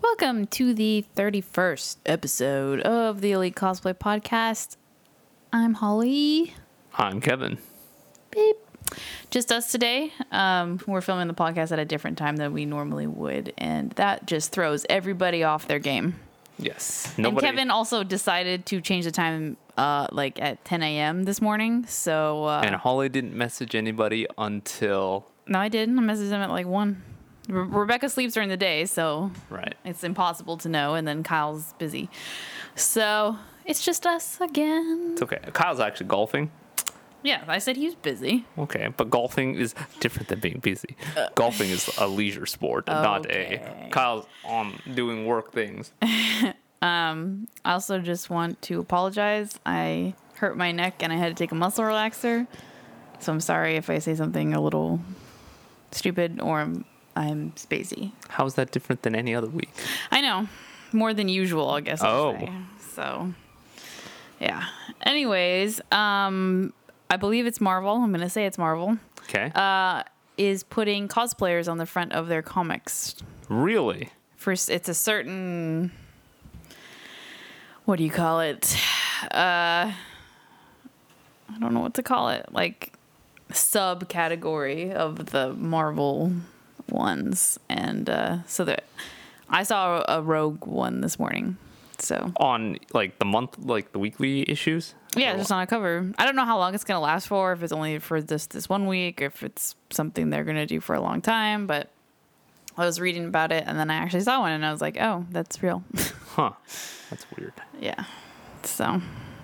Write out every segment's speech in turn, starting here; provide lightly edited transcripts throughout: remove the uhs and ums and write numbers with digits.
Welcome to the 31st episode of the Elite Cosplay Podcast. I'm Holly. I'm Kevin. Beep. Just us today. We're filming the podcast at a different time than we normally would, and that just throws everybody off their game. Yes. And Kevin also decided to change the time like at 10 a.m. this morning. So and Holly didn't message anybody until... No, I did. I messaged him at like 1. Rebecca sleeps during the day, so right. It's impossible to know, and then Kyle's busy. So it's just us again. It's okay. Kyle's actually golfing. Yeah, I said he was busy. Okay, but golfing is different than being busy. Golfing is a leisure sport, not a... Kyle's on doing work things. I also just want to apologize. I hurt my neck, and I had to take a muscle relaxer. So I'm sorry if I say something a little stupid or I'm spacey. How is that different than any other week? I know. More than usual, I guess. I'll say. So, yeah. Anyways, I believe it's Marvel. I'm going to say it's Marvel. Okay. Is putting cosplayers on the front of their comics. Really? First, it's a certain... What do you call it? I don't know what to call it. Like, subcategory of the Marvel ones. And so that I saw a Rogue one this morning. So on like the weekly issues? Yeah, just on a cover. I don't know how long it's gonna last for, if it's only for this 1 week, if it's something they're gonna do for a long time, but I was reading about it and then I actually saw one and I was like, oh, that's real. Huh. That's weird. Yeah. So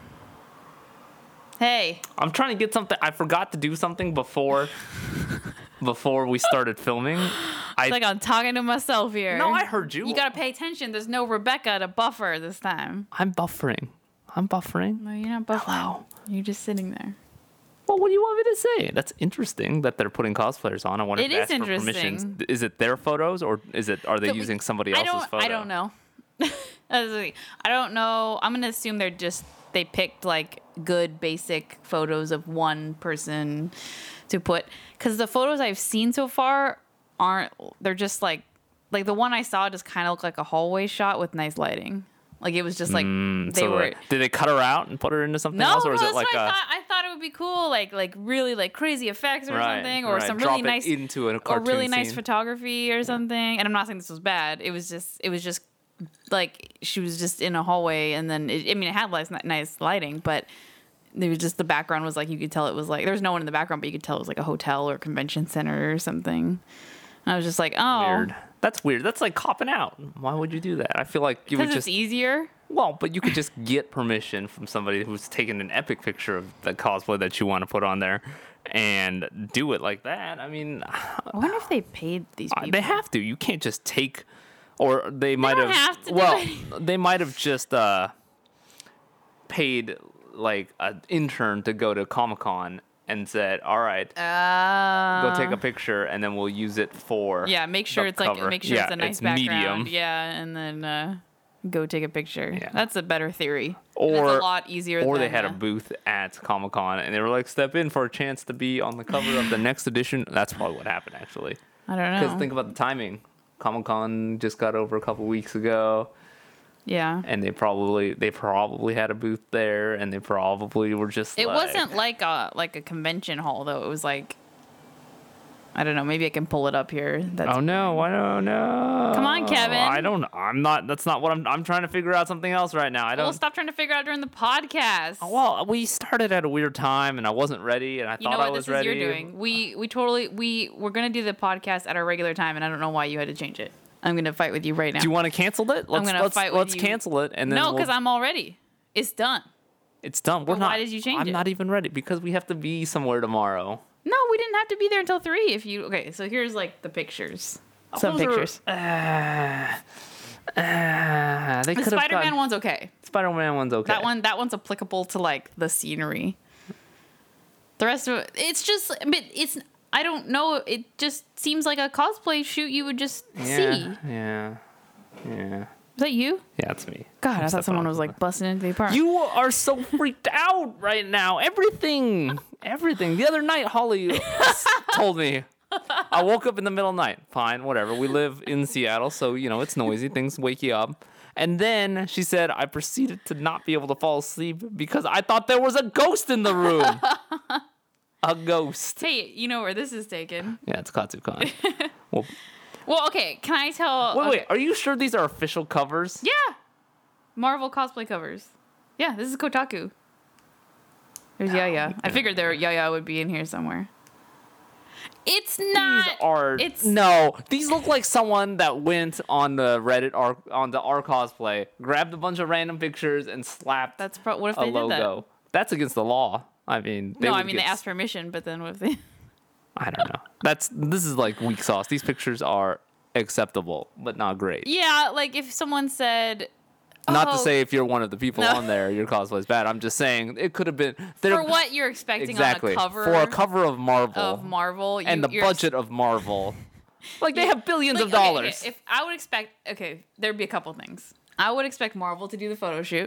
hey. I'm trying to get something. I forgot to do something before we started filming. It's like I'm talking to myself here. No, I heard you. You gotta pay attention. There's no Rebecca to buffer this time. I'm buffering. No, you're not buffering. Hello. You're just sitting there. Well, what do you want me to say? That's interesting that they're putting cosplayers on. I wonder if It they is ask for interesting. permissions. Is it their photos or are they using somebody else's photo? I don't know. I don't know. I'm gonna assume they picked like good basic photos of one person to put, because the photos I've seen so far they're just like the one I saw just kind of looked like a hallway shot with nice lighting. Like it was just like did they cut her out and put her into something else, or is it like I thought it would be cool, like really like crazy effects or something, or some really nice into a cartoon or really nice scene. photography or something. And I'm not saying this was bad. It was just like she was just in a hallway, and then it had nice lighting, but there was just the background was like, you could tell it was like there was no one in the background, but you could tell it was like a hotel or convention center or something. And I was just like, oh, weird. That's weird. That's like copping out. Why would you do that? I feel like you would just... Because it's easier? Well, but you could just get permission from somebody who's taken an epic picture of the cosplay that you want to put on there and do it like that. I mean... I wonder if they paid these people. They have to. You can't just take... Or they might have... They might have just paid like an intern to go to Comic-Con and said, all right, go take a picture and then we'll use it for make sure it's cover. It's a nice background. Medium. Yeah, and then go take a picture. Yeah. That's a better theory. Or it's a lot easier. Or they had a booth at Comic-Con and they were like, step in for a chance to be on the cover of the next edition. That's probably what happened, actually. I don't know. Because think about the timing. Comic-Con just got over a couple weeks ago. Yeah. And they probably had a booth there, and they probably were just. It wasn't like a convention hall though. It was like, I don't know. Maybe I can pull it up here. Oh no! I don't know. Come on, Kevin. I don't. I'm not. That's not what I'm trying to figure out something else right now. I don't. Well, stop trying to figure out during the podcast. Well, we started at a weird time, and I wasn't ready, and I thought I was ready. You know what this is you're doing. We were gonna do the podcast at our regular time, and I don't know why you had to change it. I'm gonna fight with you right now. Do you want to cancel it? Let's cancel it, and then no, because I'm all ready. It's done. It's done. Why did you change it? I'm not even ready because we have to be somewhere tomorrow. No, we didn't have to be there until 3. So here's like the pictures. Some pictures. The Spider-Man one's okay. Spider-Man one's okay. That one's applicable to like the scenery. The rest of it, it's just, but it's. I don't know. It just seems like a cosplay shoot you would just see. Yeah. Is that you? Yeah, it's me. God, I thought someone was like busting into the apartment. You are so freaked out right now. Everything. The other night, Holly told me, I woke up in the middle of the night. Fine, whatever. We live in Seattle, so, it's noisy. Things wake you up. And then she said, I proceeded to not be able to fall asleep because I thought there was a ghost in the room. A ghost. Hey, you know where this is taken. Yeah, it's Katsucon. Well, okay, can I tell... Wait, are you sure these are official covers? Yeah. Marvel cosplay covers. Yeah, this is Kotaku. There's Yaya. I figured Yaya would be in here somewhere. It's not. These look like someone that went on the Reddit on the R cosplay, grabbed a bunch of random pictures and slapped What if a they logo. did that? That's against the law. I mean, they asked permission, but then what if they... I don't know. This is like weak sauce. These pictures are acceptable, but not great. Yeah, like if someone said... Not to say if you're one of the people on there, your cosplay is bad. I'm just saying it could have been... For what you're expecting on a cover... For a cover of Marvel. And the budget of Marvel. Like, they have billions of dollars. Okay, if I would expect... Okay, there'd be a couple things. I would expect Marvel to do the photo shoot.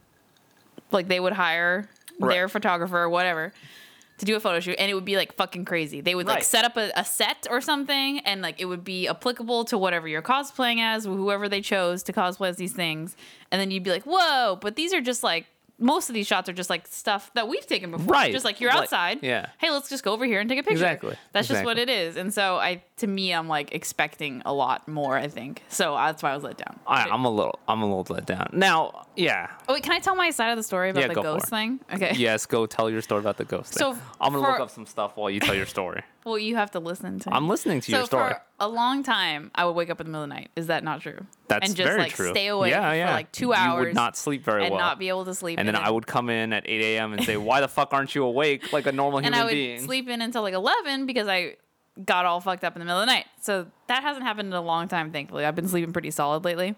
Like, they would hire their photographer or whatever to do a photo shoot, and it would be like fucking crazy. They would like set up a set or something, and like it would be applicable to whatever you're cosplaying as, whoever they chose to cosplay as these things. And then you'd be like, whoa, but these are just like, most of these shots are just like stuff that we've taken before. Right. Just like you're outside. Yeah. Hey, let's just go over here and take a picture. Exactly. That's just what it is. And so to me, I'm like expecting a lot more, I think. So that's why I was let down. I'm a little let down. Now, yeah. Oh, wait, can I tell my side of the story about the ghost thing? Okay. Yes, go tell your story about the ghost thing. So I'm going to look up some stuff while you tell your story. Well, you have to listen to me. I'm listening to your story. So for a long time, I would wake up in the middle of the night. Is that not true? That's and just very like true. Stay awake for like 2 hours. You would not sleep very well. And not be able to sleep. And then I would come in at 8 a.m. and say, why the fuck aren't you awake like a normal human being? And I would sleep in until like 11 because I got all fucked up in the middle of the night. So that hasn't happened in a long time, thankfully. I've been sleeping pretty solid lately.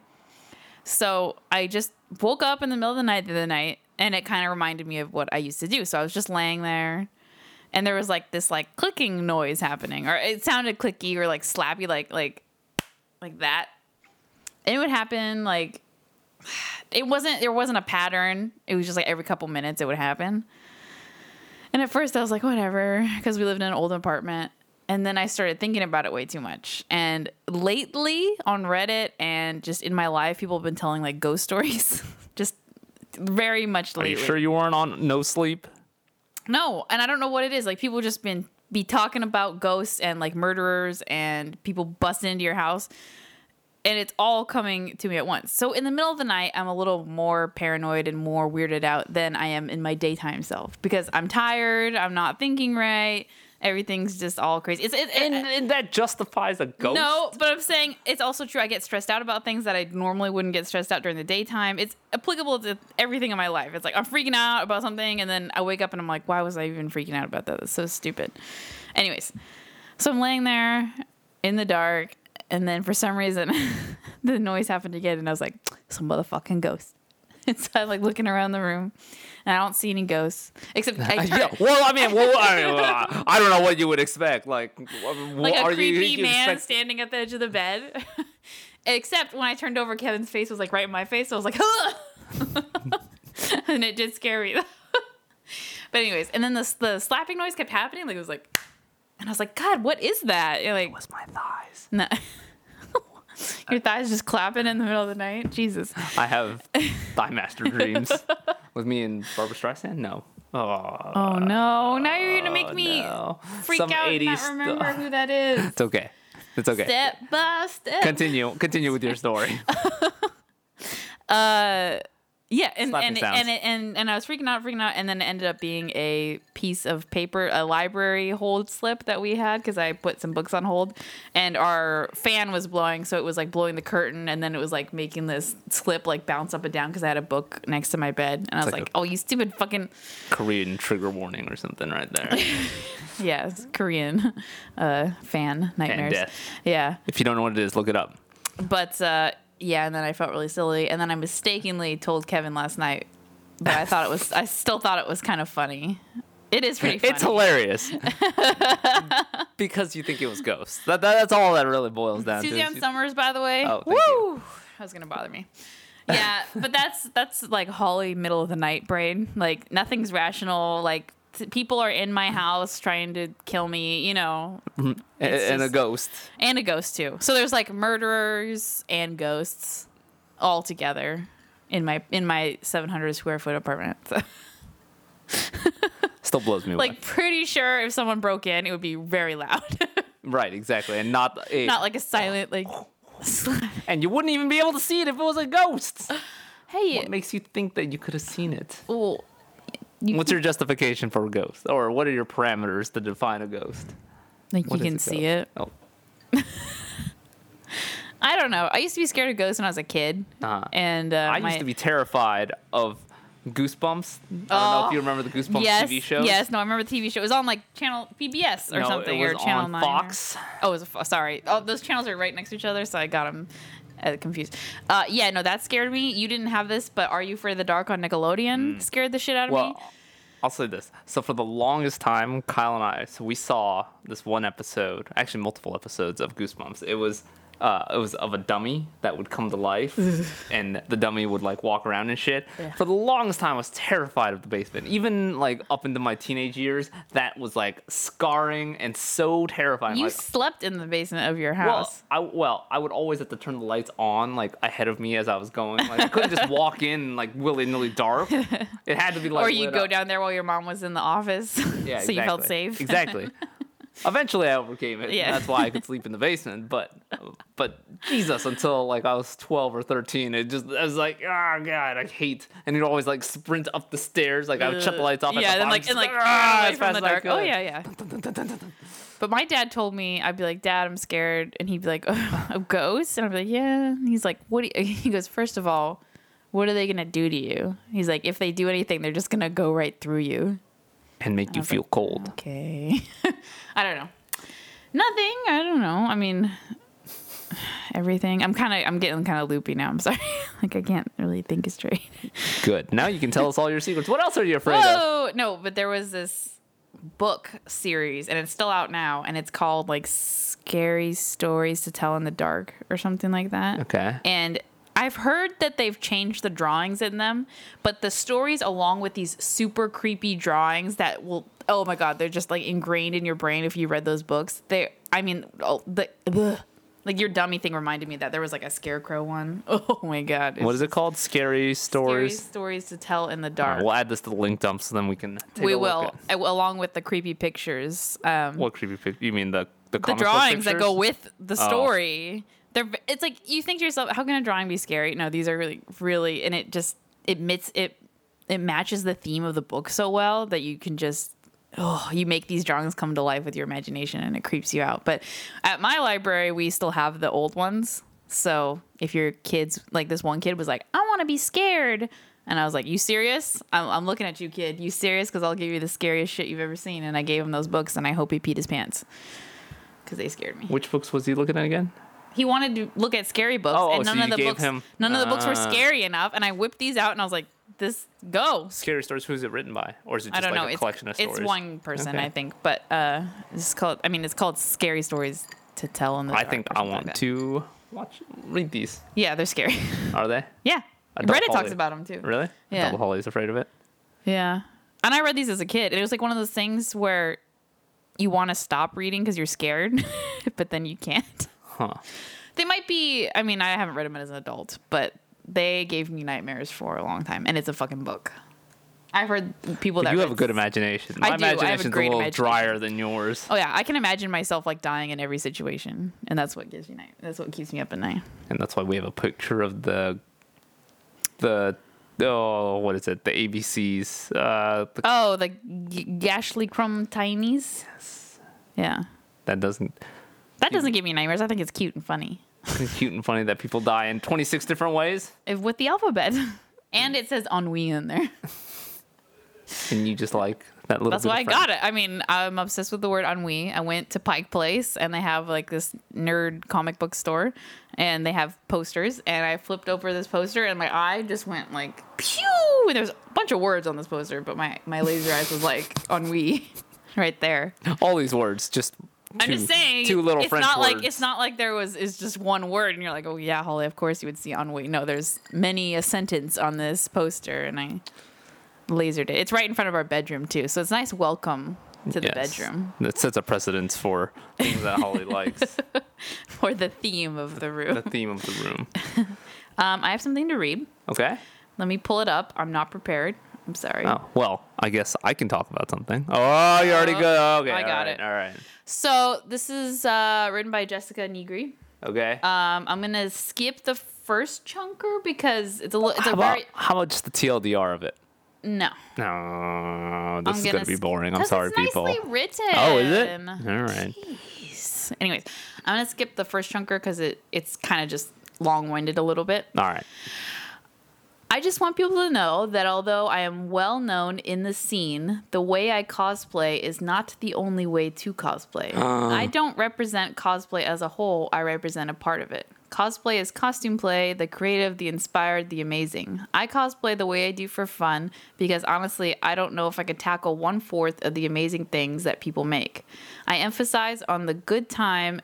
So I just woke up in the middle of the night the other night, and it kind of reminded me of what I used to do. So I was just laying there, and there was like this like clicking noise happening, or it sounded clicky or like slappy, like that. And it would happen like there wasn't a pattern. It was just like every couple minutes it would happen. And at first I was like, whatever, because we lived in an old apartment. And then I started thinking about it way too much. And lately on Reddit and just in my life, people have been telling like ghost stories. Just very much lately. Are you sure you weren't on no sleep? No, and I don't know what it is. Like people just be talking about ghosts and like murderers and people busting into your house. And it's all coming to me at once. So in the middle of the night, I'm a little more paranoid and more weirded out than I am in my daytime self. Because I'm tired, I'm not thinking right. Everything's just all crazy. And that justifies a ghost? No, but I'm saying it's also true. I get stressed out about things that I normally wouldn't get stressed out during the daytime. It's applicable to everything in my life. It's like I'm freaking out about something, and then I wake up and I'm like, why was I even freaking out about that? That's so stupid. Anyways, so I'm laying there in the dark, and then for some reason, the noise happened again, and I was like, some motherfucking ghost. And so I'm like looking around the room, and I don't see any ghosts. Except I don't know what you would expect. Like a creepy man standing at the edge of the bed. Except when I turned over, Kevin's face was like right in my face. So I was like, and it did scare me. But anyways, and then the slapping noise kept happening. Like it was like, and I was like, God, what is that? You're like, it was my thighs. No. Your thighs just clapping in the middle of the night? Jesus. I have thigh master dreams. With me and Barbara Streisand? No. Oh, no. Now you're going to make me freak out and not remember who that is. It's okay. It's okay. Step by step. Continue with your story. Yeah, and I was freaking out, and then it ended up being a piece of paper, a library hold slip that we had because I put some books on hold, and our fan was blowing, so it was like blowing the curtain, and then it was like making this slip like bounce up and down because I had a book next to my bed, and I was like, oh, you stupid fucking Korean trigger warning or something right there. Yeah, it's Korean fan nightmares. Fan death. Yeah. If you don't know what it is, look it up. But yeah, and then I felt really silly, and then I mistakenly told Kevin last night, but I still thought it was kind of funny. It is pretty funny. It's hilarious. Because you think it was ghosts. That's all that really boils down to. Suzanne Summers, by the way. Oh, thank you. That was gonna bother me. Yeah, but that's like Holly middle of the night brain. Like nothing's rational. Like people are in my house trying to kill me, and a ghost. And a ghost too. So there's like murderers and ghosts all together in my 700 square foot apartment. So. Still blows me away. Like, pretty sure if someone broke in, it would be very loud. Right, exactly, and not like a silent like. And you wouldn't even be able to see it if it was a ghost. Hey, What makes you think that you could have seen it? well, What's your justification for a ghost, or what are your parameters to define a ghost? like What you is can a see ghost? it. Oh, I don't know. I used to be scared of ghosts when I was a kid, and I used to be terrified of Goosebumps. I don't know if you remember the Goosebumps yes, TV show. Yes, no, I remember the TV show. It was on like channel PBS or something, it was or Channel on 9. Fox. Oh, it was sorry. Oh, those channels are right next to each other, so I got them confused. Yeah, no, that scared me. You didn't have this, but Are You Afraid of the Dark on Nickelodeon scared the shit out of me. Well, I'll say this. So for the longest time, Kyle and I, we saw this one episode, actually multiple episodes of Goosebumps. It was of a dummy that would come to life, and the dummy would like walk around and shit. Yeah. For the longest time, I was terrified of the basement. Even like up into my teenage years, that was like scarring and so terrifying. You Like, slept in the basement of your well, house. I would always have to turn the lights on like ahead of me as I was going. Like I couldn't just walk in like willy-nilly dark. It had to be like. Or you lit go up. down there while your mom was in the office, Yeah, so you felt exactly. safe. Exactly. Eventually, I overcame it. Yeah. And that's why I could sleep in the basement. But Jesus, until like I was 12 or 13, I was like, oh god, I hate. And you'd always like sprint up the stairs. Like I would shut the lights off. Yeah, at the then bottom, like just, away as from fast the as I dark. Oh could. yeah. But my dad told me, I'd be like, Dad, I'm scared, and he'd be like, a ghost, and I'd be like, yeah. And he's like, what? He goes, first of all, what are they gonna do to you? He's like, if they do anything, they're just gonna go right through you. And make you feel cold. Okay. I don't know. Nothing. I don't know. I mean, everything. I'm getting kind of loopy now. I'm sorry. Like I can't really think straight. Good. Now you can tell us all your secrets. What else are you afraid of? Whoa! No, but there was this book series, and it's still out now, and it's called like Scary Stories to Tell in the Dark or something like that. Okay. And I've heard that they've changed the drawings in them, but the stories along with these super creepy drawings that will, oh my God, they're just like ingrained in your brain if you read those books. Like your dummy thing reminded me that there was like a scarecrow one. Oh my God. What is it called? Scary Stories? Scary Stories to Tell in the Dark. We'll add this to the link dump so then we can take We a look will, at along with the creepy pictures. what creepy picture? You mean the The comic book drawings that pictures? go with the story. It's like you think to yourself, how can a drawing be scary? No, these are really, and it matches the theme of the book so well that you can just, you make these drawings come to life with your imagination and it creeps you out. But at my library, we still have the old ones. So if your kids, like this one kid was like, I want to be scared. And I was like, you serious? I'm looking at you, kid. You serious? Because I'll give you the scariest shit you've ever seen. And I gave him those books and I hope he peed his pants because they scared me. Which books was he looking at again? He wanted to look at scary books, and none of the books were scary enough. And I whipped these out, and I was like, "This go." Scary Stories. Who's it written by, or is it just I don't like know. a collection of stories? It's one person, Okay. I think, but it's called Scary Stories to Tell in the I Dark. think or I something want like that. to read these. Yeah, they're scary. Are they? Yeah, Adult Reddit Holly. talks about them too. Really? Yeah. Double Holly's afraid of it. Yeah, and I read these as a kid, and it was like one of those things where you want to stop reading because you're scared, but then you can't. Huh. They might be. I mean, I haven't read them as an adult, but they gave me nightmares for a long time, and it's a fucking book. I've heard people that You have a good imagination. I My do. I have a imagination's great little imagination. drier than yours. Oh yeah, I can imagine myself like dying in every situation, and that's what gives me night. That's what keeps me up at night. And that's why we have a picture of the what is it? The ABCs. Oh, the Gashly Crumb Tinies. Yes. Yeah, That doesn't. that doesn't give me nightmares. I think it's cute and funny. It's cute and funny that people die in 26 different ways, With the alphabet, and it says ennui in there. and you just like that little. That's bit why I of got it. I mean, I'm obsessed with the word ennui. I went to Pike Place, and they have like this nerd comic book store, and they have posters. And I flipped over this poster, and my eye just went like pew. And there's a bunch of words on this poster, but my laser eyes was like ennui, right there. all these words. Just. I'm just saying, two little it's French not words. like it's not like is just one word, and you're like, oh yeah, Holly, of course you would see ennui. No, there's many a sentence on this poster, and lasered it. It's right in front of our bedroom too, so it's a nice welcome to the bedroom. That sets a precedence for things that Holly likes. For the theme of the room. The theme of the room. I have something to read. Okay. Let me pull it up. I'm not prepared. I'm sorry. Oh, well, I guess I can talk about something. Oh, you already go. Okay. I got it. All right. So this is written by Jessica Negri. Okay. I'm gonna skip the first chunker because it's a How about just the TLDR of it? no. No, this is gonna be boring. I'm sorry, it's people. nicely written. Oh, is it? All right. Jeez. Anyways, I'm gonna skip the first chunker because it's kind of just long-winded a little bit. All right. I just want people to know that although I am well known in the scene, the way I cosplay is not the only way to cosplay. I don't represent cosplay as a whole, I represent a part of it. Cosplay is costume play, the creative, the inspired, the amazing. I cosplay the way I do for fun because honestly, I don't know if I could tackle 1/4 of the amazing things that people make. I emphasize on the good time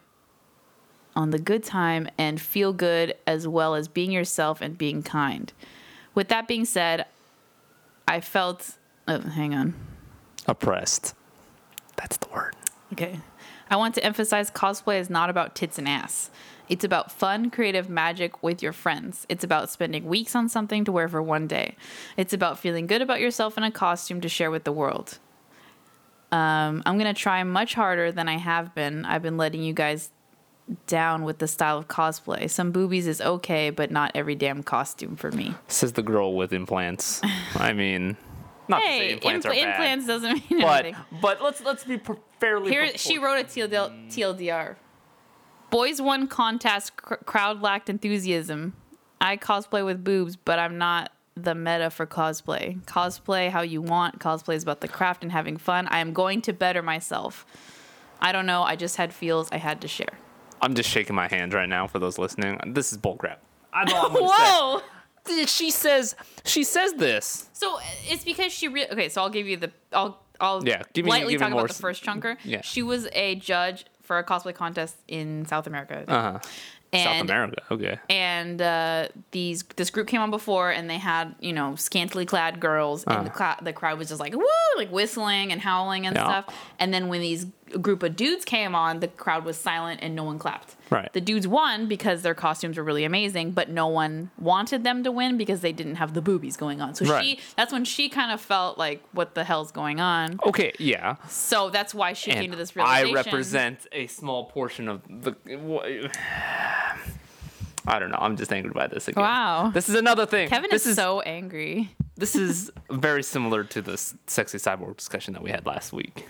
and feel good as well as being yourself and being kind. With that being said, I felt... Oh, hang on. Oppressed. That's the word. Okay. I want to emphasize cosplay is not about tits and ass. It's about fun, creative magic with your friends. It's about spending weeks on something to wear for one day. It's about feeling good about yourself in a costume to share with the world. I'm going to try much harder than I have been. I've been letting you guys down with the style of cosplay. Some boobies is okay, but not every damn costume for me. Says the girl with implants. I mean, not to say implants are bad. Implants doesn't mean anything. But let's be fairly. Here, she wrote a TLDR. Boys won contest, crowd lacked enthusiasm. I cosplay with boobs, but I'm not the meta for cosplay. Cosplay how you want. Cosplay is about the craft and having fun. I am going to better myself. I don't know. I just had feels I had to share. I'm just shaking my hands right now for those listening. This is bullcrap. I know I'm gonna Whoa! say. She says this. So it's because she okay. So I'll give you the I'll give me lightly talk more about the first chunker. Yeah. She was a judge for a cosplay contest in South America. South America, okay. And this group came on before, and they had scantily clad girls, and the crowd was just like woo, like whistling and howling and stuff. And then when these group of dudes came on, the crowd was silent and no one clapped. Right. The dudes won because their costumes were really amazing, but no one wanted them to win because they didn't have the boobies going on. So that's when she kind of felt like, what the hell's going on? Okay, yeah. So that's why she came to this realization. I represent a small portion of the. I don't know. I'm just angry by this again. Wow. This is another thing. Kevin is so angry. This is very similar to the sexy cyborg discussion that we had last week,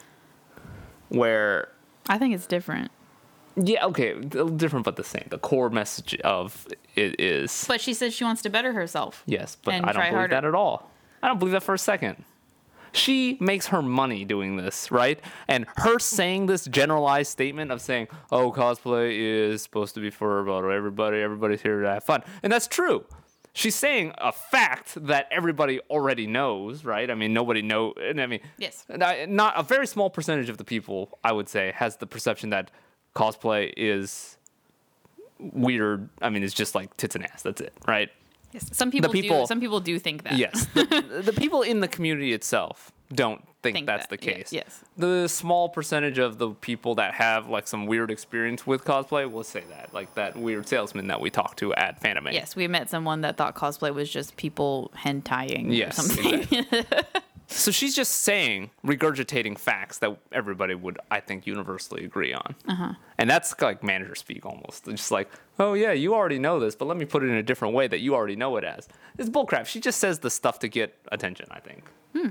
where I think it's different. Yeah, okay, different but the same. The core message of it is. But she says she wants to better herself. Yes, but I don't believe that at all. I don't believe that for a second. She makes her money doing this, right? And her saying this generalized statement of saying, "Oh, cosplay is supposed to be for about everybody. Everybody's here to have fun," and that's true. She's saying a fact that everybody already knows, right? I mean, nobody knows. I mean, yes, not a very small percentage of the people, I would say, has the perception that cosplay is weird. I mean, it's just like tits and ass. That's it, right? Yes. Some people do think that. Yes. The people in the community itself don't think that's the case. Yes. The small percentage of the people that have like some weird experience with cosplay will say that, like that weird salesman that we talked to at Fanime. Yes, we met someone that thought cosplay was just people hentai-ing or something. Exactly. So she's just saying, regurgitating facts that everybody would, I think, universally agree on. And that's like manager speak almost. It's just like, oh yeah, you already know this, but let me put it in a different way that you already know it as. It's bullcrap. She just says the stuff to get attention, I think.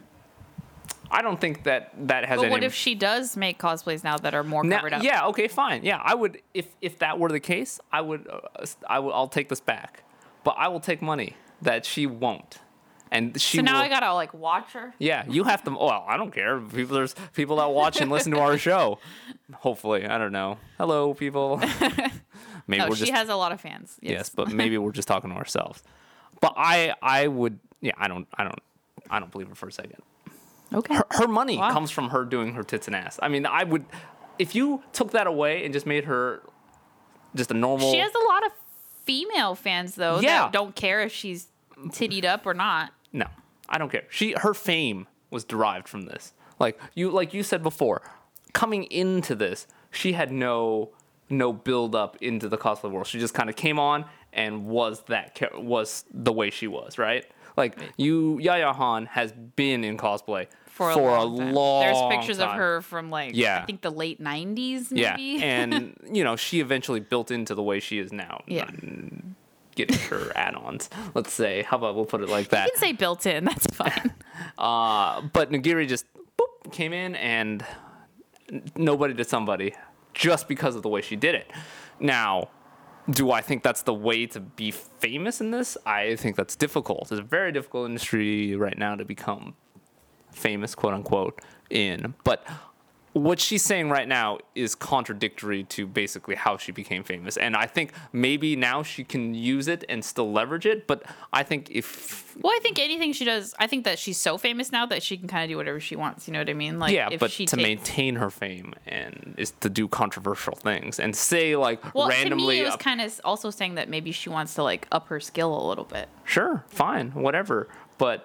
I don't think that has any... But what if she does make cosplays now that are more covered up? Yeah, okay, fine. Yeah, I would, if that were the case, I'll take this back. But I will take money that she won't. And she so now I gotta like watch her. Yeah, you have to. Well, I don't care. There's people that watch and listen to our show. Hopefully, I don't know. Hello, people. Maybe she has a lot of fans. Yes, but maybe we're just talking to ourselves. But I would. Yeah, I don't believe her for a second. Okay. Her money comes from her doing her tits and ass. I mean, I would. If you took that away and just made her just a normal. She has a lot of female fans though. That don't care if she's tittied up or not. No, I don't care. Her fame was derived from this. Like you said before, coming into this, she had no build up into the cosplay world. She just kind of came on and was the way she was, right? Like Yaya Han has been in cosplay for a long There's pictures time. of her from I think the late 90s maybe. Yeah, and she eventually built into the way she is now. Yeah. Getting her add-ons, let's say. How about we'll put it like that? You can say built in, that's fine. But Nagiri just came in and nobody to somebody just because of the way she did it. Now, do I think that's the way to be famous in this? I think that's difficult. It's a very difficult industry right now to become famous, quote unquote, in. But what she's saying right now is contradictory to basically how she became famous. And I think maybe now she can use it and still leverage it. But I think I think anything she does, I think that she's so famous now that she can kind of do whatever she wants. You know what I mean? Like, yeah, but to maintain her fame and is to do controversial things and say randomly. To me, it was kind of also saying that maybe she wants to up her skill a little bit. Sure, fine, whatever. But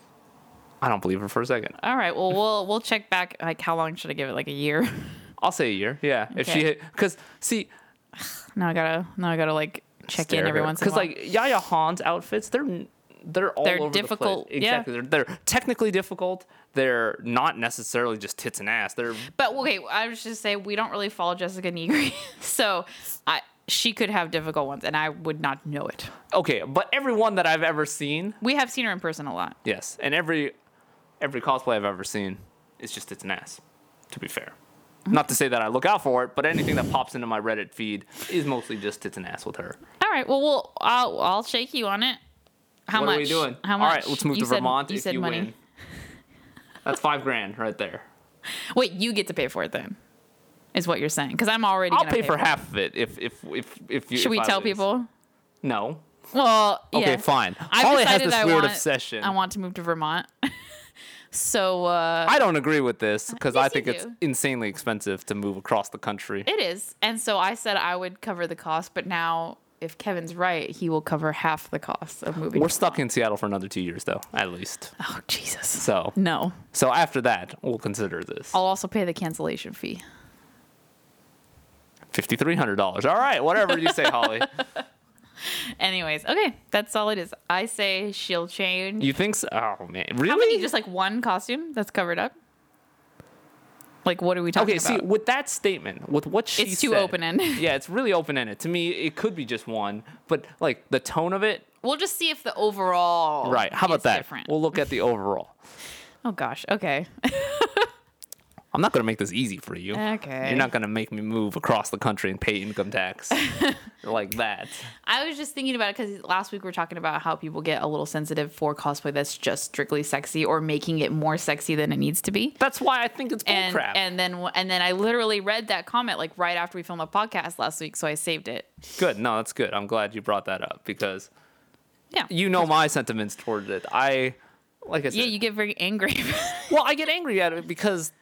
I don't believe her for a second. All right. Well, we'll check back. How long should I give it? A year? I'll say a year. Yeah. Okay. If she because see. Now I gotta check in every once in a while. Because Yaya Han's outfits, they're all over difficult. the place. Exactly. Yeah. They're technically difficult. They're not necessarily just tits and ass. But okay, I was just say we don't really follow Jessica Nigri, so she could have difficult ones, and I would not know it. Okay, but every one that I've ever seen, we have seen her in person a lot. Yes, and every cosplay I've ever seen is just tits and ass. To be fair. Not to say that I look out for it, but anything that pops into my Reddit feed is mostly just tits and ass with her. All right. Well, I'll shake you on it. How much? What are we doing? How much? All right, let's move to Vermont. You said money. Win, that's $5,000 right there. Wait, you get to pay for it then, is what you're saying? Because I'm already. I'll pay for half of it if you. Should we tell people? No. Well, yeah. Okay, fine. Holly has this weird obsession. I want to move to Vermont. So I don't agree with this because yes, I think it's insanely expensive to move across the country. It is. And so I said I would cover the cost, but now if Kevin's right, he will cover half the cost of moving. We're stuck in Seattle for another 2 years though, at least. Oh, Jesus. So no. So after that, we'll consider this. I'll also pay the cancellation fee. $5,300. All right, whatever you say, Holly. Anyways, okay, that's all it is. I say she'll change. You think so? Oh man, really? How many? Just one costume that's covered up? What are we talking about? Okay, see, with that statement, with what she said, it's too open-ended. Yeah, it's really open-ended. To me, it could be just one, but the tone of it. We'll just see if the overall. Right. How about that? Different. We'll look at the overall. Oh gosh. Okay. I'm not going to make this easy for you. Okay. You're not going to make me move across the country and pay income tax like that. I was just thinking about it because last week we were talking about how people get a little sensitive for cosplay that's just strictly sexy or making it more sexy than it needs to be. That's why I think it's bullcrap. And then I literally read that comment right after we filmed the podcast last week, so I saved it. Good. No, that's good. I'm glad you brought that up because yeah, my sentiments towards it. Like I said. Yeah, you get very angry. Well, I get angry at it because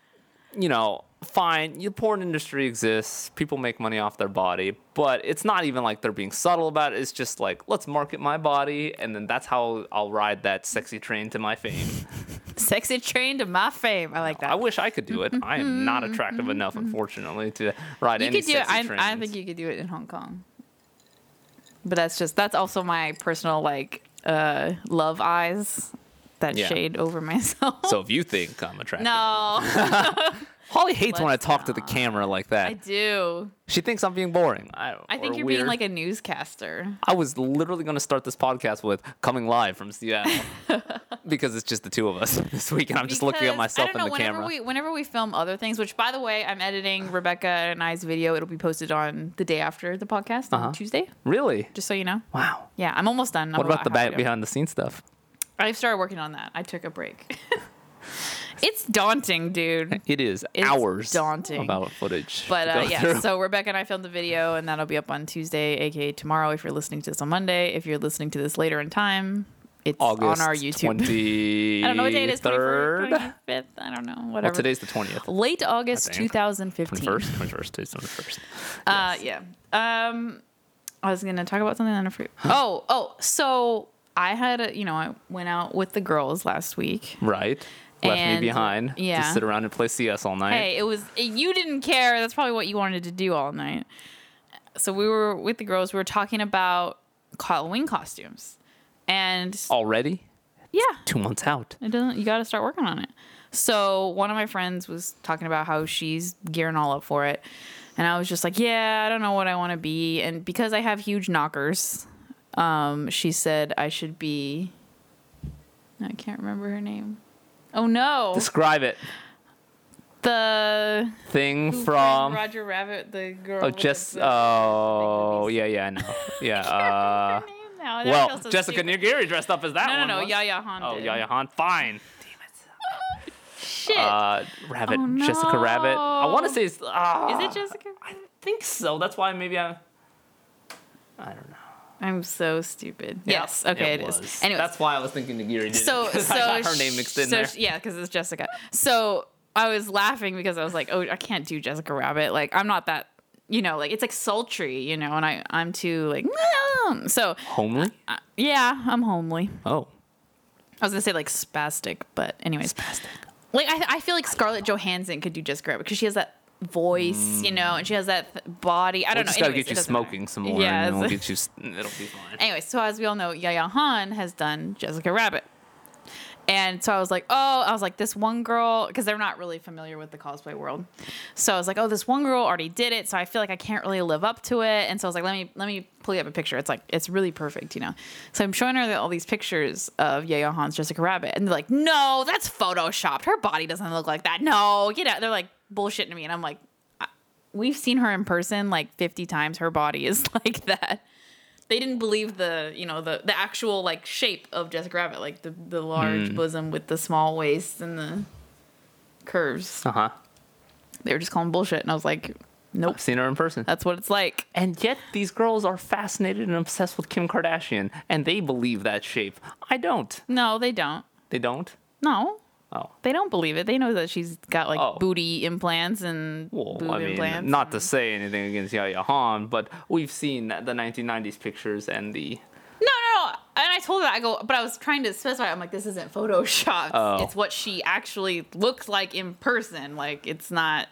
fine, the porn industry exists. People make money off their body, but it's not even like they're being subtle about it. It's just let's market my body, and then that's how I'll ride that sexy train to my fame. Sexy train to my fame. I like that. I wish I could do it. I am not attractive enough, unfortunately, to ride any sexy trains. I think you could do it in Hong Kong. But that's also my personal love eyes. That shade over myself. So if you think I'm attractive. No. Holly hates when I talk to the camera like that. I do. She thinks I'm being boring. I think you're being like a newscaster. I was literally going to start this podcast with coming live from Seattle because it's just the two of us this week, and I'm just looking at myself in the camera. Whenever we film other things, which by the way, I'm editing Rebecca and I's video. It'll be posted on the day after the podcast on Tuesday. Really? Just so you know. Wow. Yeah, I'm almost done. What about the behind the scenes stuff? I've started working on that. I took a break. It's daunting, dude. It is. It's hours daunting. About footage. But so Rebecca and I filmed the video, and that'll be up on Tuesday, aka tomorrow if you're listening to this on Monday. If you're listening to this later in time, it's August on our YouTube. 23rd. I don't know what date it is. 25th? I don't know. Whatever. Well, today's the 20th. Late August 2015. 21st. Today's 21st. Yes. Yeah. I was going to talk about something on a fruit. So I had I went out with the girls last week. Right. Left me And, behind to yeah. sit around and play CS all night. Hey, you didn't care. That's probably what you wanted to do all night. So we were with the girls. We were talking about Halloween costumes, and Already? yeah, 2 months out. it doesn't. You got to start working on it. So one of my friends was talking about how she's gearing all up for it, and I was just like, yeah, I don't know what I want to be, and because I have huge knockers, she said I should be. I can't remember her name. Oh no! Describe it. The Thing who from... played Roger Rabbit, the girl. Oh, with just... the Oh, big yeah, I know. Yeah, her name now. That well, feels so Jessica stupid. Nigiri dressed up as that one. No, was. Yaya Han. Oh, did. Yaya Han. Fine. Shit. Rabbit. Oh, no. Jessica Rabbit. I want to say it's... Is it Jessica? I think so. That's why maybe I don't know. I'm so stupid. Yeah, Yes. Okay, it was. is. Anyway, That's why I was thinking Nigiri did so it. 'Cause I got her name mixed in there. Yeah, because it's Jessica. So I was laughing because I was like, oh, I can't do Jessica Rabbit. Like, I'm not that. Like it's like sultry, and I'm too like. So Homely? yeah, I'm homely. Oh. I was gonna say like spastic, but anyways. Spastic. Like I feel like Scarlett Johansson could do Jessica Rabbit because she has that voice, and she has that body. I don't know. Just gotta Anyways, get you it doesn't matter. smoking some more, Yeah, and then we'll it's- get you. It'll be fine. Anyway, so as we all know, Yaya Han has done Jessica Rabbit. And so I was like, this one girl, because they're not really familiar with the cosplay world. So I was like, oh, this one girl already did it, so I feel like I can't really live up to it. And so I was like, let me pull you up a picture. It's really perfect, So I'm showing her all these pictures of Yaya Han's Jessica Rabbit, and they're like, no, that's photoshopped. Her body doesn't look like that. No, get out. They're like bullshitting me, and I'm like, we've seen her in person like 50 times. Her body is like that. They didn't believe the actual like shape of Jessica Rabbit, like the large bosom with the small waist and the curves. Uh huh. They were just calling bullshit, and I was like, nope, I've seen her in person. that's what it's like. And yet these girls are fascinated and obsessed with Kim Kardashian, and they believe that shape. I don't. No, they don't. They don't? No, Oh. they don't believe it. They know that she's got like Oh. booty implants and Well, boob I mean, implants. not to say anything against Yaya Han, but we've seen the 1990s pictures and the... No. And I told her, but I was trying to specify. I'm like, this isn't Photoshopped. Oh. It's what she actually looks like in person. Like, it's not,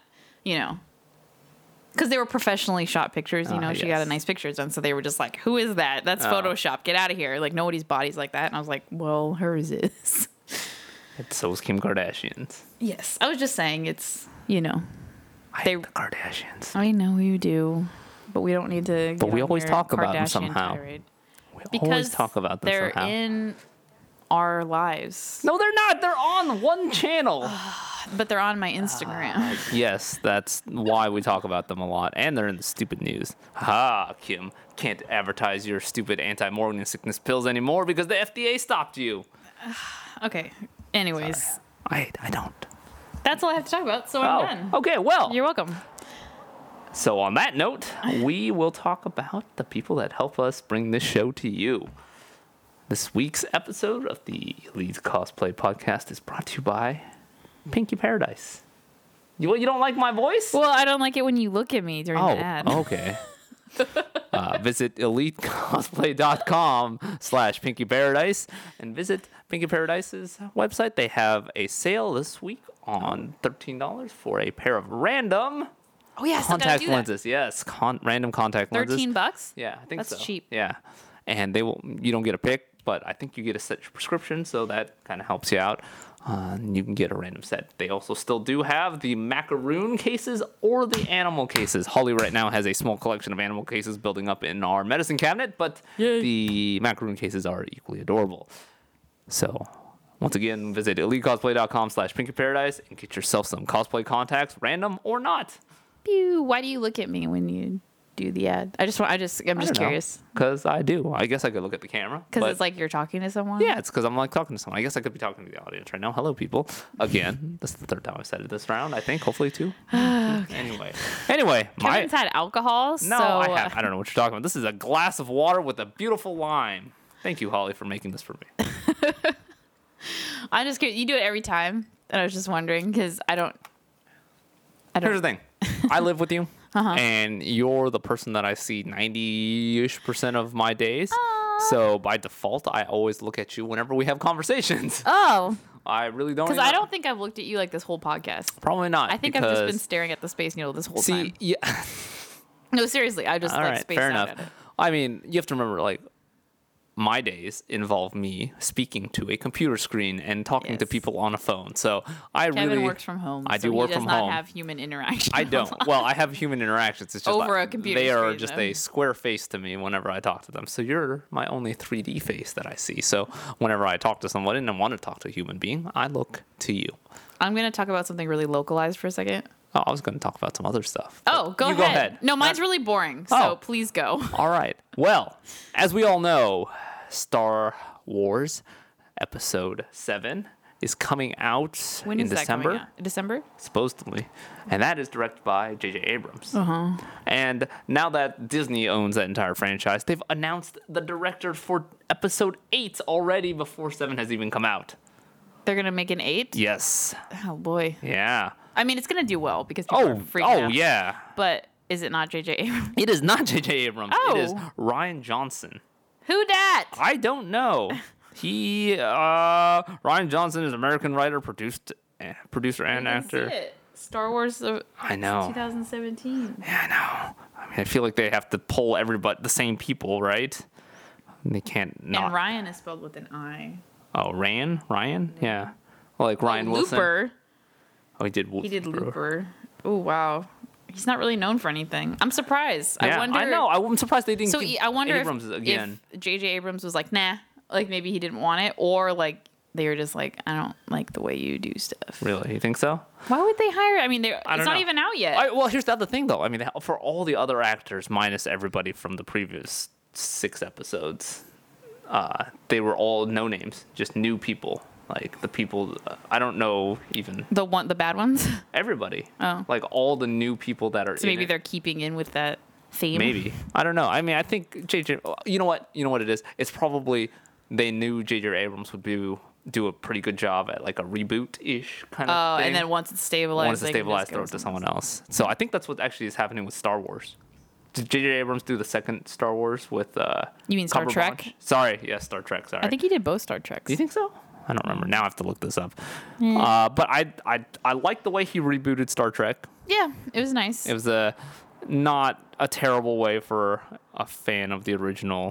because they were professionally shot pictures. She got yes. a nice pictures done. So they were just like, who is that? That's Photoshop. Get out of here. Like, nobody's body's like that. And I was like, well, hers is. And so is Kim Kardashian's. Yes. I was just saying it's, I They- hate the Kardashians. I know you do, but we don't need to. But get we on always your talk about them Kardashian somehow. tirade. We always talk about them they're somehow. in our lives. No, they're not. They're on one channel. But they're on my Instagram. Yes, that's why we talk about them a lot. And they're in the stupid news. Ha, Kim. Can't advertise your stupid anti-morning sickness pills anymore because the FDA stopped you. Okay. Anyways, I don't. that's all I have to talk about. So I'm done. Okay, well. You're welcome. So on that note, we will talk about the people that help us bring this show to you. This week's episode of the Elite Cosplay Podcast is brought to you by Pinky Paradise. You don't like my voice? Well, I don't like it when you look at me during the ad. Okay. Visit elitecosplay.com/Pinky Paradise and visit Pinky Paradise's website. They have a sale this week on $13 for a pair of random Oh yeah, I still gotta contact do that. lenses. Yes, random contact lenses. $13? Yeah, I think That's so. cheap. Yeah, and you don't get a pick, but I think you get a set prescription, so that kind of helps you out. You can get a random set. They also still do have the macaroon cases or the animal cases. Holly right now has a small collection of animal cases building up in our medicine cabinet, but the macaroon cases are equally adorable. So, once again, visit elitecosplay.com/Pinky Paradise and get yourself some cosplay contacts, random or not. Pew. Why do you look at me when you do the ad? I'm just curious. Because I do. I guess I could look at the camera. Because but- it's like you're talking to someone? Yeah, it's because I'm like talking to someone. I guess I could be talking to the audience right now. Hello, people. Again, this is the third time I've said it this round. I think, hopefully, two. Anyway, Kevin's had alcohol, no, so... I don't know what you're talking about. This is a glass of water with a beautiful lime. Thank you, Holly, for making this for me. I'm just curious. You do it every time, and I was just wondering, because I don't... Here's the thing. I live with you, and you're the person that I see 90-ish% of my days. So by default, I always look at you whenever we have conversations. Oh. I really don't. Because I don't think I've looked at you like this whole podcast. Probably not. I think I've just been staring at the Space Needle this whole time. Yeah. No, seriously, I just All like right, spaced fair out enough. at it. I mean, you have to remember, like, my days involve me speaking to a computer screen and talking to Yes. people on a phone. So Kevin works from home. I so do work he does from not home. have human interaction. I don't. Well, I have human interactions. It's just Over like, a computer they are screen, just though. a square face to me whenever I talk to them. So you're my only 3D face that I see. So whenever I talk to someone and I want to talk to a human being, I look to you. I'm going to talk about something really localized for a second. Oh, I was going to talk about some other stuff. Oh, You go ahead. No, mine's That- really boring. So Oh. please go. All right. Well, as we all know, Star Wars Episode 7 is coming out When in is that December, coming out? December? supposedly. And that is directed by J.J. Abrams. Uh-huh. And now that Disney owns that entire franchise, they've announced the director for Episode 8 already before 7 has even come out. They're going to make an 8? Yes. Oh, boy. Yeah. I mean, it's going to do well because people are freaking out. Yeah. But is it not J.J. Abrams? It is not J.J. Abrams. It is Oh. Ryan Johnson. Who dat? I don't know. Ryan Johnson is an American writer, producer, and actor. Star Wars I know. 2017. Yeah, I know. I mean, I feel like they have to pull everybody, the same people, right? They can't not. And Ryan is spelled with an I. Oh, Ryan? Yeah. Well, like Ryan Wilson. Looper. Oh, he did. He did Looper. Oh, wow. He's not really known for anything. I'm surprised. Yeah, I wonder. I know. I'm surprised they didn't. So give I wonder Abrams again. if J.J. Abrams was like, nah, like maybe he didn't want it, or like they were just like, I don't like the way you do stuff. Really, you think so? Why would they hire? I mean, it's don't not know. even out yet. Well, here's the other thing, though. I mean, for all the other actors, minus everybody from the previous 6 episodes, they were all no names, just new people. Like the people, I don't know even the bad ones. everybody. Oh. Like all the new people that are. So maybe they're keeping in with that theme. Maybe. I don't know. I mean, I think JJ. You know what? You know what it is. It's probably they knew JJ Abrams would do a pretty good job at like a reboot ish kind of Oh, thing. and then once it's stabilized, Once it's they can stabilized, just throw go it to somewhere someone else. So I think that's what actually is happening with Star Wars. Did J.J. Abrams do the second Star Wars with? You mean Star Cumberbatch? Trek? Sorry, yeah, Star Trek. Sorry. I think he did both Star Treks. Do you think so? I don't remember. Now I have to look this up. But I like the way he rebooted Star Trek. Yeah, it was nice. It was not a terrible way for a fan of the original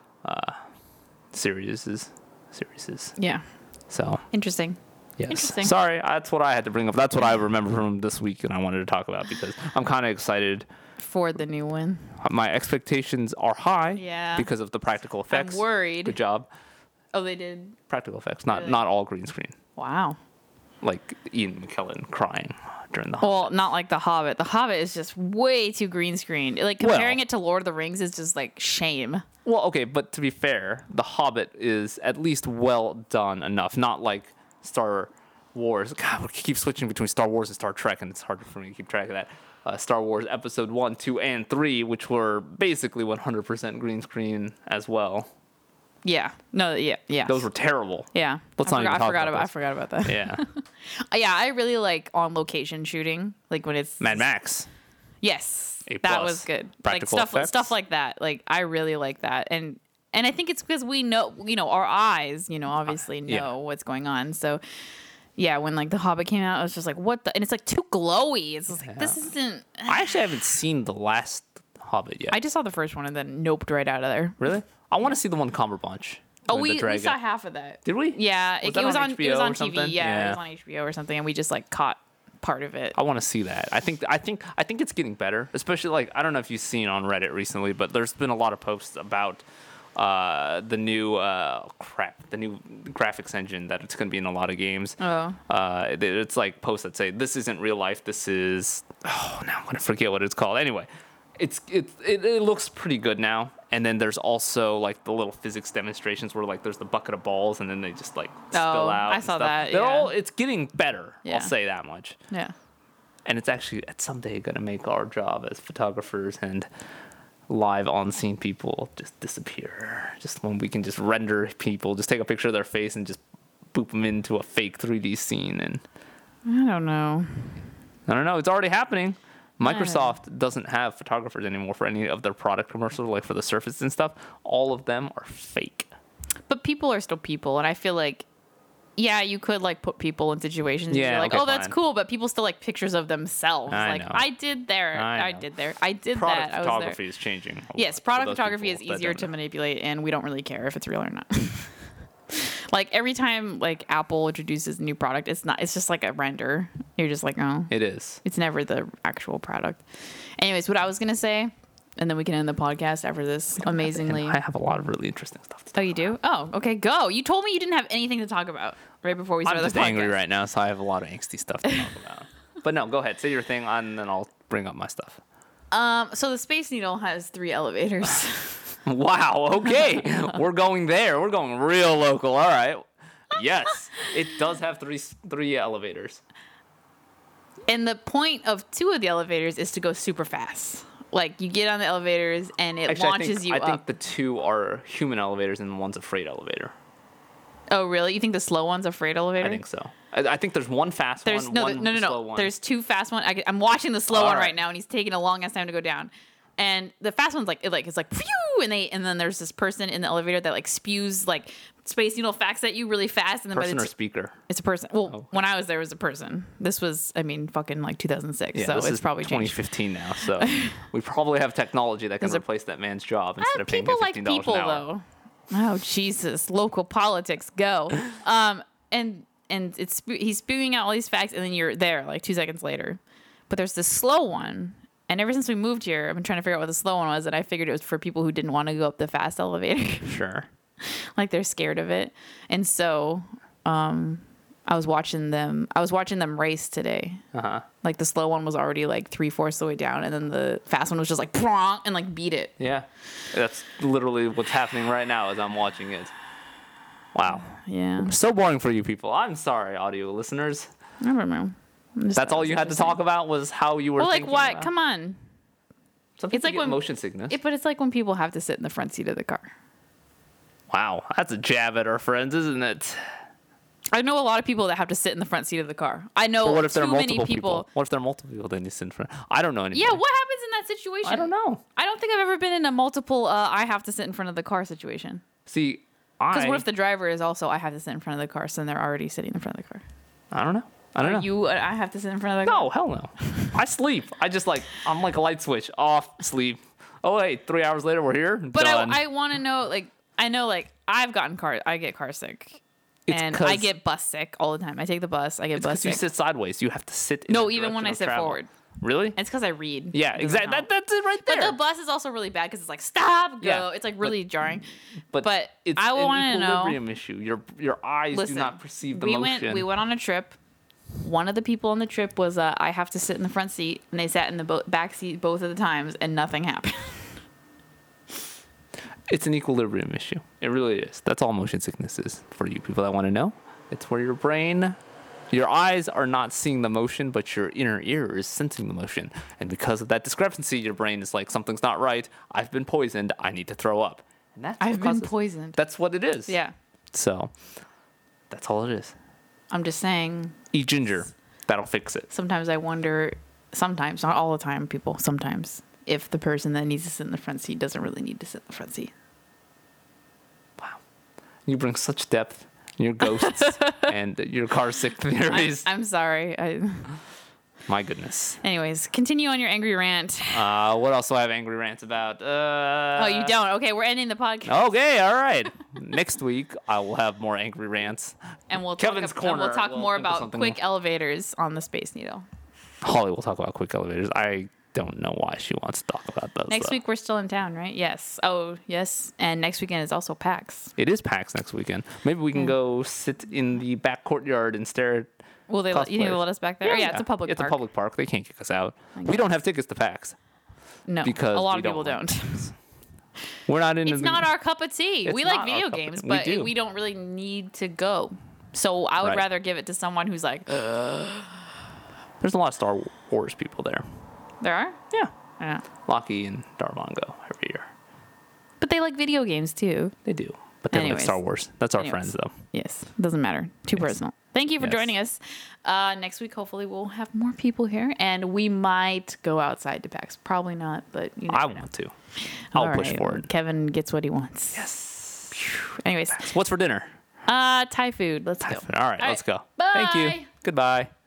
series. Yeah, So interesting. yes. Interesting. Sorry, that's what I had to bring up. That's what I remember from this week, and I wanted to talk about because I'm kind of excited. For the new one. My expectations are high. Yeah. Because of the practical effects. I'm worried. Good job. Oh, they did. Practical effects, not Really? not all green screen. Wow. Like Ian McKellen crying during the whole. Well, not like The Hobbit. The Hobbit is just way too green screen. Like comparing it to Lord of the Rings is just like shame. Well, okay, but to be fair, The Hobbit is at least well done enough. Not like Star Wars. God, we keep switching between Star Wars and Star Trek, and it's hard for me to keep track of that. Star Wars Episode 1, 2, and 3, which were basically 100% green screen as well. Yeah. No. Yeah. Those were terrible. Yeah. Let's not even talk about I those. forgot about that. Yeah. Yeah. I really like on location shooting. Like when it's Mad Max. Yes, A that plus. was good. Practical like effects? stuff like that. Like I really like that, and I think it's because we know, our eyes, obviously know yeah. what's going on. So yeah, when like The Hobbit came out, I was just like, what the? And it's like too glowy. It's just like this isn't. I actually haven't seen the last Hobbit yet. I just saw the first one and then noped right out of there. Really? I want to see the one Cumberbatch. Oh, with the we dragon. saw half of that. Did we? Yeah, Was it that was on on HBO or TV. something? Yeah, it Yeah. was on HBO or something, and we just like caught part of it. I want to see that. I think it's getting better. Especially like I don't know if you've seen on Reddit recently, but there's been a lot of posts about the new the new graphics engine that it's going to be in a lot of games. Oh. It's like posts that say this isn't real life. This is now I'm going to forget what it's called. Anyway, it looks pretty good now. And then there's also like the little physics demonstrations where like there's the bucket of balls and then they just like spill out. I and saw stuff. that, They're yeah. all. It's getting better. Yeah. I'll say that much. Yeah. And it's actually at someday going to make our job as photographers and live on-scene people just disappear. Just when we can just render people, just take a picture of their face and just boop them into a fake 3D scene. And I don't know. I don't know, it's already happening. Microsoft doesn't have photographers anymore for any of their product commercials, like for the Surface and stuff. All of them are fake. But people are still people, and I feel like, yeah, you could like put people in situations. Yeah, you're like, okay, oh, that's fine. cool, but people still like pictures of themselves. I know. I did there. I know. did there. I did Product that. I was there. photography is changing. Yes, for product those photography is people that easier don't to know. manipulate, and we don't really care if it's real or not. Like every time like Apple introduces a new product, it's just like a render. You're just like, oh, It is. it's never the actual product. Anyways, what I was gonna say, and then we can end the podcast after this amazingly. And I have a lot of really interesting stuff to talk Oh, you do? Oh, okay, go. You told me you didn't have anything to talk about right before we I'm started just the podcast. angry right now, so I have a lot of angsty stuff to talk about. But no, go ahead. Say your thing, and then I'll bring up my stuff. So the Space Needle has 3 elevators. Wow. Okay. We're going there. We're going real local. All right. Yes, it does have three elevators. And the point of 2 of the elevators is to go super fast. Like you get on the elevators and it Actually, launches you I up. think the 2 are human elevators and one's a freight elevator. Oh, really? You think the slow one's a freight elevator? I think so. I think there's one fast There's one, no, one no. slow one. There's 2 fast ones. I'm watching the slow All one right. right now, and he's taking a long ass time to go down. And the fast one's like it's like phew, and then there's this person in the elevator that like spews like Space Needle facts at you really fast, and then person by or the speaker. it's a person. Well, when I was there, it was a person. This was, I mean, fucking like 2006, Yeah, so this it's is probably changed. 2015 now, so we probably have technology that can replace that man's job instead of paying him People $15 like people an hour. though. Oh Jesus, local politics go. And he's spewing out all these facts, and then you're there like 2 seconds later. But there's this slow one, and ever since we moved here, I've been trying to figure out what the slow one was, and I figured it was for people who didn't want to go up the fast elevator, Sure. like they're scared of it. And so, I was watching them race today. Uh-huh. Like the slow one was already like 3/4 the way down, and then the fast one was just like prong and like beat it. Yeah. That's literally what's happening right now as I'm watching it. Wow. Yeah, So boring for you people. I'm sorry, audio listeners. I don't know. That's all you had to talk about was how you were Well, like thinking what? about- Come on. Some people It's like get when- motion sickness. But it's like when people have to sit in the front seat of the car. Wow. That's a jab at our friends, isn't it? I know a lot of people that have to sit in the front seat of the car. I know But what if there are too multiple many people? What if there are multiple people then you sit in front? I don't know anybody. Yeah, what happens in that situation? I don't know. I don't think I've ever been in a multiple I have to sit in front of the car situation. See, Because what if the driver is also I have to sit in front of the car, so then they're already sitting in front of the car. I don't know. I don't know. I have to sit in front of the car? No, hell no. I sleep. I'm like a light switch. Off, sleep. Oh, wait, 3 hours later, we're here. But Done. I want to know, like, I know, like, I get car sick. It's And 'cause- I get bus sick all the time. I take the bus, I get bus Because you sick. sit sideways. You have to sit in No, the even when direction I of sit travel. forward. Really? It's because I read. Yeah, It doesn't exactly. help. That's it right there. But the bus is also really bad because it's like, stop, go. Yeah, It's like really jarring. But it's I an want to know. equilibrium issue. Your eyes Listen, do not perceive the we motion. went on a trip. One of the people on the trip was I have to sit in the front seat, and they sat in the back seat both of the times, and nothing happened. It's an equilibrium issue. It really is. That's all motion sickness is for you people that want to know. It's where your eyes are not seeing the motion, but your inner ear is sensing the motion. And because of that discrepancy, your brain is like, something's not right. I've been poisoned. I need to throw up. And that's what I've been causes- poisoned. That's what it is. Yeah. So that's all it is. I'm just saying, Eat ginger. That'll fix it. sometimes I wonder, sometimes, not all the time, people, sometimes, if the person that needs to sit in the front seat doesn't really need to sit in the front seat. Wow. You bring such depth in your ghosts and your car sick theories. I'm sorry. My goodness. Anyways, continue on your angry rant. What else do I have angry rants about? Oh, you don't? Okay, we're ending the podcast. Okay, all right. Next week, I will have more angry rants. And we'll Kevin's talk, and we'll Corner. talk We'll more think of about something quick more. elevators on the Space Needle. Holly will talk about quick elevators. I don't know why she wants to talk about those. Next though. week we're still in town, right? Yes. Oh, yes. And next weekend is also PAX. It is PAX next weekend. Maybe we can go sit in the back courtyard and stare at. Will they let, you think they'll let us back there? Yeah, it's a public It's park. a public park. They can't kick us out. We don't have tickets to PAX. No, because a lot we of people don't like don't. We're not in. It's not our cup of tea. It's We like not our video cup of games, tea. We but do. we don't really need to go. So I would Right. rather give it to someone who's like, There's a lot of Star Wars people there. there are? Yeah. Yeah. Lockie and Darvon go every year. But they like video games too. They do. But they like Anyways. Star Wars. That's our Anyways. friends, though. Yes. Doesn't matter. Too personal. thank you for Yes. joining us. Next week, hopefully, we'll have more people here, and we might go outside to PAX. Probably not, but you never I know. want to. I'll All push right, for it. Kevin gets what he wants. Yes. Anyways, What's for dinner? Thai food. Let's go. All right, let's go. Bye. Thank you. Goodbye.